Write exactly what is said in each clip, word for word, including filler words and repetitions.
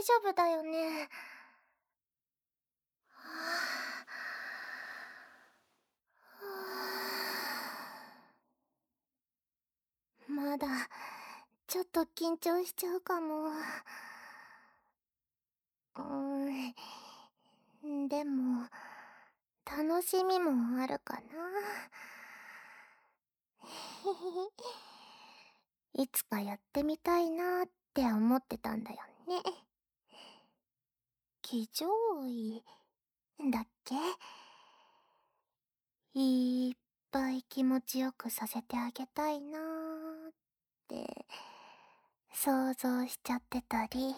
丈夫だよね。はあまだちょっと緊張しちゃうかも。うーん、でも楽しみもあるかな。いつかやってみたいなーって思ってたんだよね。騎乗位だっけ？いっぱい気持ちよくさせてあげたいなーって想像しちゃってたり。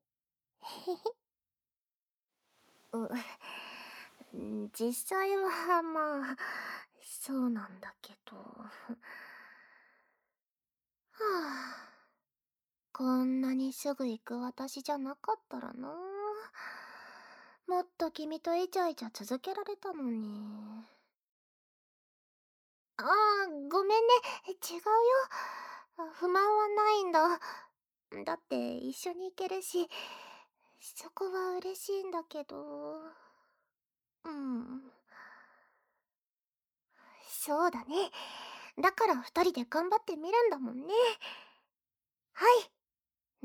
う、実際はまあ、そうなんだけど。はあ、こんなにすぐ行く私じゃなかったらな。もっと君とイチャイチャ続けられたのに。ああ、ごめんね。違うよ。不満はないんだ。だって一緒に行けるし、そこは嬉しいんだけど。うん。そうだね。だから二人で頑張ってみるんだもんね。はい。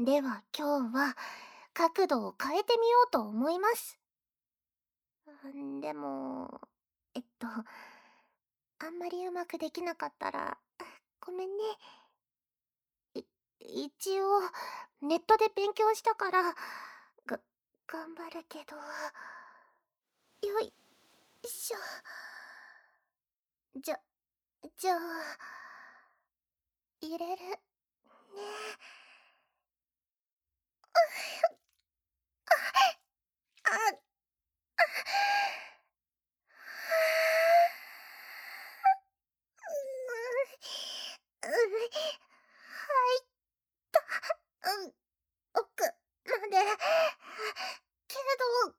では今日は角度を変えてみようと思います。んでも、えっと、あんまりうまくできなかったら、ごめんね。い、一応、ネットで勉強したから、が、頑張るけど。よいしょ。じゃ、じゃあ、入れる。ね。あ、う、う、入った。うん、奥まで。けど、う、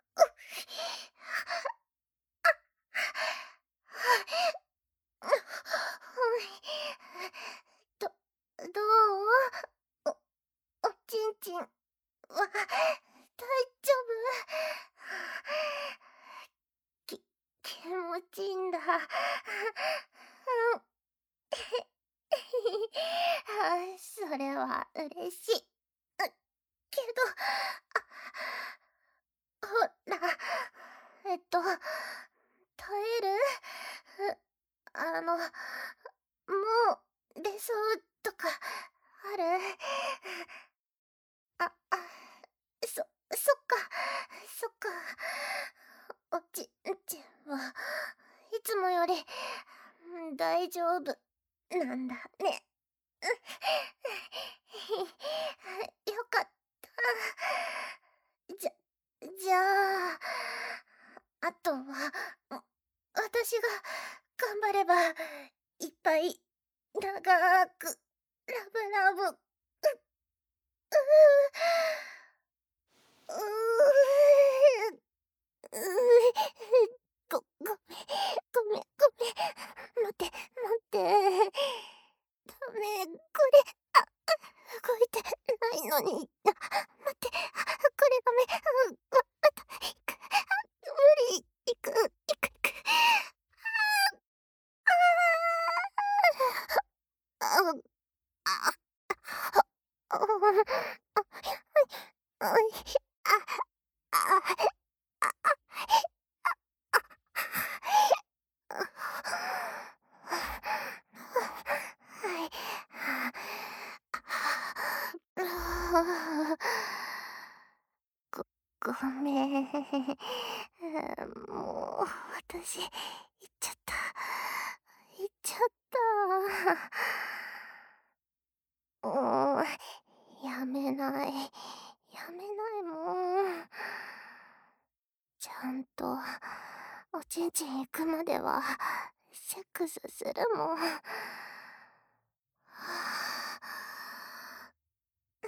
ど、どう？お、おちんちんは、大丈夫？き、気持ちいいんだ。うん。それは嬉しい。けど、ほら、えっと、耐える？あの、もう、出そうとか、ある？あ、あ、そ、そっか、そっか。おちんちんはいつもより、大丈夫なんだね。よかった。じゃ、じゃあ、あとは、私が頑張れば、いっぱい、長く、ラブラブ、う、ううううご、ごめん、ごめん、ごめん。待って、待って。ダメ、これ、あ、動いてないのに。あ、待って、これダメ。うん、ま、また、行く。無理、行く、行く、行く。ああ、ああ、あ、あ、はい、はい、あ、あ、はい。ご、ごめん。もう、私、行っちゃった。行っちゃった。もう、やめない。やめないもん。ちゃんと、おちんちん行くまでは、セックスするもん。はぁ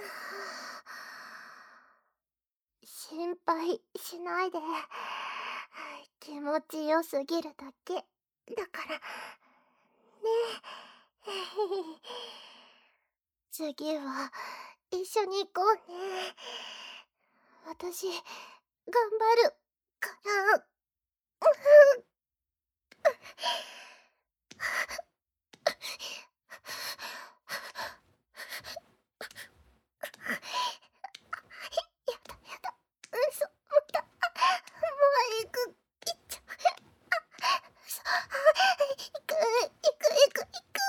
心配しないで。気持ちよすぎるだけ。だから、ね。次は、一緒に行こうね。 私、頑張るから。やだやだ、嘘、また、もう行く、行っちゃう。嘘、行く、行く、行く、行く。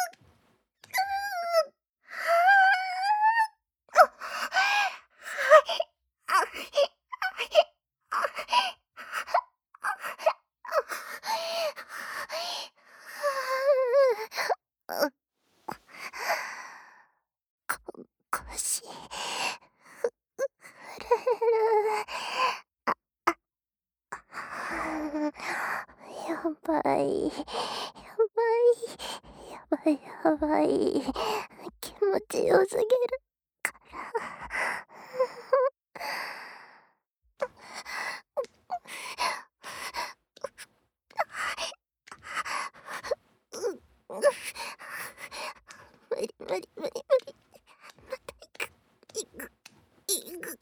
腰、震える。やばい、やばい、やばい、やばい。気持ちよすぎるから。無理無理無理無理。また行く、行く、行く。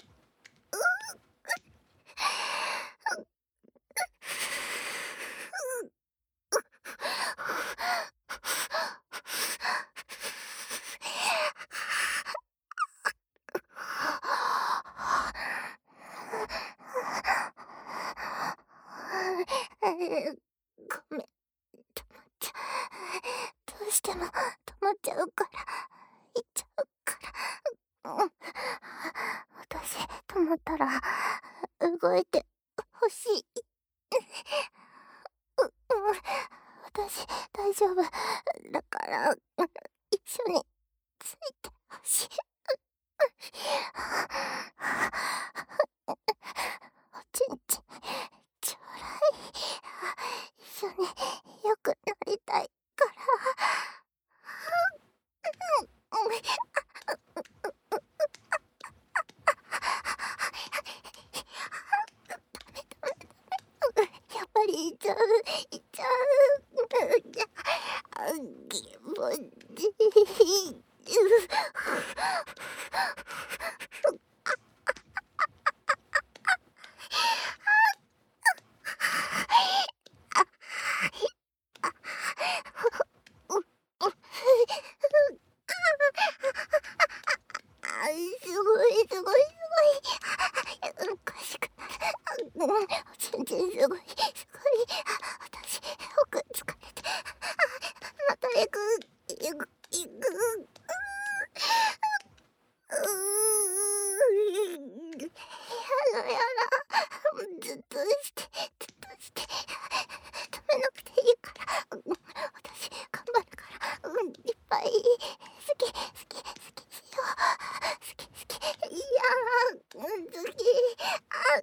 ごめん、止まっちゃう。どうしても止まっちゃうから、行っちゃうから。うん、私、止まったら、動いてほしい。う、うん、私、大丈夫。だから、一緒についてほしい。おちんちん、ちょうだい。一緒に良くなりたいから。うん、やっぱり行っちゃう、行っちゃう。あ、気持ちいい。あ、すごいすごいすごい。おかしくなる。うん、全然すごいすごい。私、奥疲れて。また行く、行く、行く。うーん。やだやだ。ずっとして、ずっとして。止めなくていいから。私、頑張るから。うん、いっぱい。好き、好き、好きしよう。好き、好き。いやー、うん、好き。あ、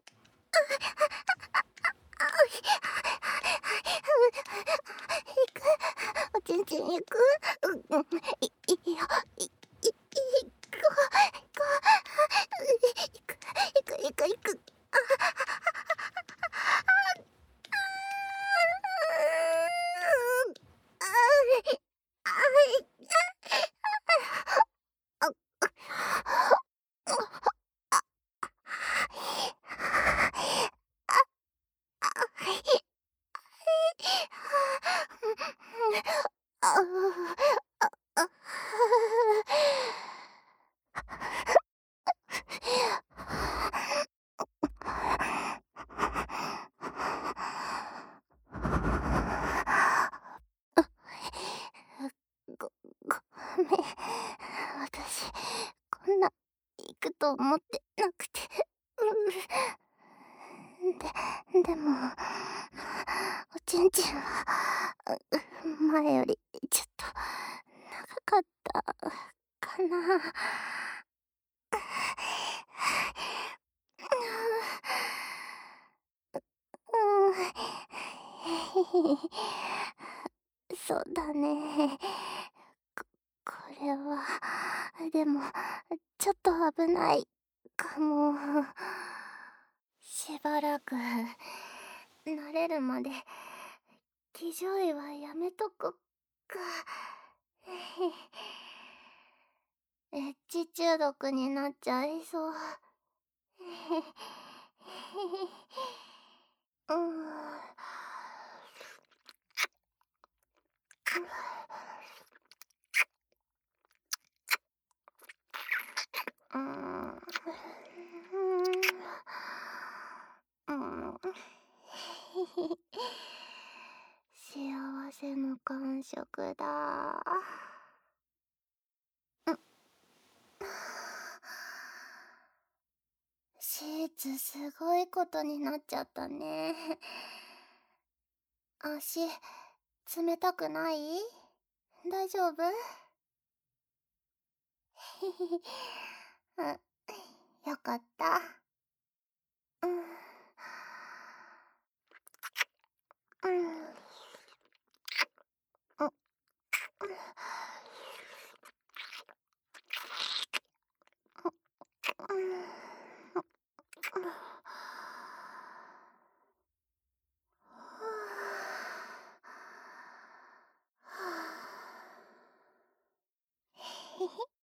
あ、行く。おちんちん行く。うん、うん、い、いいよ。い、い、い、行こう、行こう。行く、行く、行く、行く。ご、ごめん。私、こんな、行くと思ってなくて。うん。で、でも、おちんちんは、う前よりちょっと長かったかな。うん。そうだね。こ、これは、でも、ちょっと危ないかも。しばらく、慣れるまで、騎乗位はやめとこっか。エッチ中毒になっちゃいそう。 うん。うん。うん。幸せの感触だ。うん。手術すごいことになっちゃったね。足、冷たくない？大丈夫？うん、よかった。うん。うん。うん。